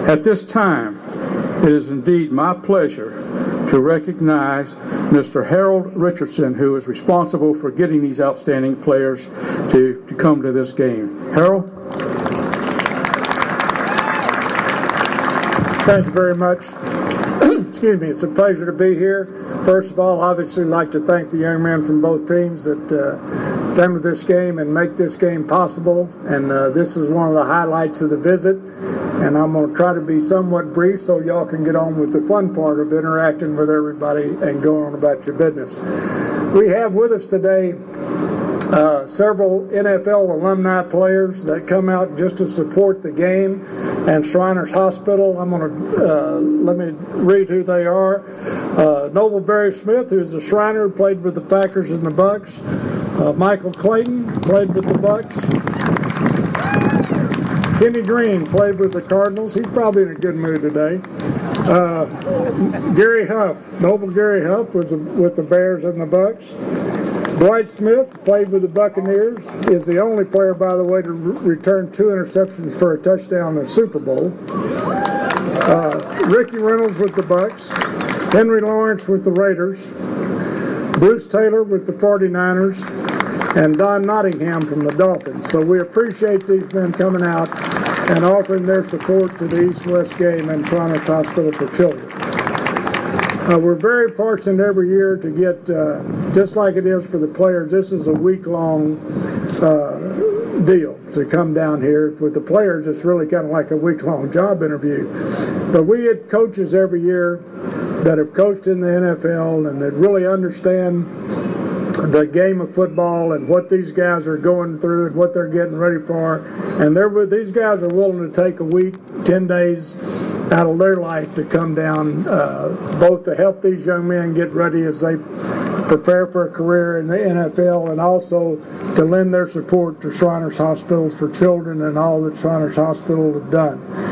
At this time, it is indeed my pleasure to recognize Mr. Harold Richardson, who is responsible for getting these outstanding players to come to this game. Harold? Thank you very much. Excuse me, it's a pleasure to be here. First of all, obviously, I'd like to thank the young men from both teams that came to this game and make this game possible. And this is one of the highlights of the visit. And I'm going to try to be somewhat brief so y'all can get on with the fun part of interacting with everybody and going on about your business. We have with us today several NFL alumni players that come out just to support the game and Shriners Hospital. I'm going to let me read who they are. Noble Barry Smith, who's a Shriner, played with the Packers and the Bucks. Michael Clayton played with the Bucks. Kenny Green played with the Cardinals. He's probably in a good mood today. Gary Huff, Noble Gary Huff, was with the Bears and the Bucks. Dwight Smith played with the Buccaneers, is the only player, by the way, to return 2 interceptions for a touchdown in the Super Bowl. Ricky Reynolds with the Bucks. Henry Lawrence with the Raiders. Bruce Taylor with the 49ers. And Don Nottingham from the Dolphins. So we appreciate these men coming out and offering their support to the East-West game and Shriners Hospital for Children. We're very fortunate every year to get, just like it is for the players, this is a week-long deal to come down here. With the players, it's really kind of like a week-long job interview. But we get coaches every year that have coached in the NFL and that really understand the game of football and what these guys are going through and what they're getting ready for. And these guys are willing to take a week, 10 days out of their life to come down, both to help these young men get ready as they prepare for a career in the NFL, and also to lend their support to Shriners Hospitals for Children and all that Shriners Hospital have done.